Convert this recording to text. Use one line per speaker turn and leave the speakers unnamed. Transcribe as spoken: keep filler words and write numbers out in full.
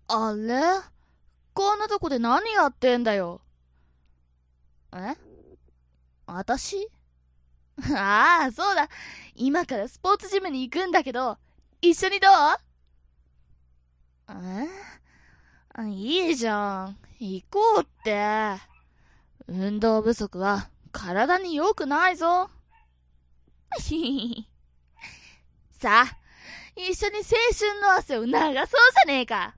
あれ？こんなとこで何やってんだよ。え？あたし？ああ、そうだ。今からスポーツジムに行くんだけど、一緒にどう？え？いいじゃん。行こうって。運動不足は体に良くないぞ。さあ、一緒に青春の汗を流そうじゃねえか。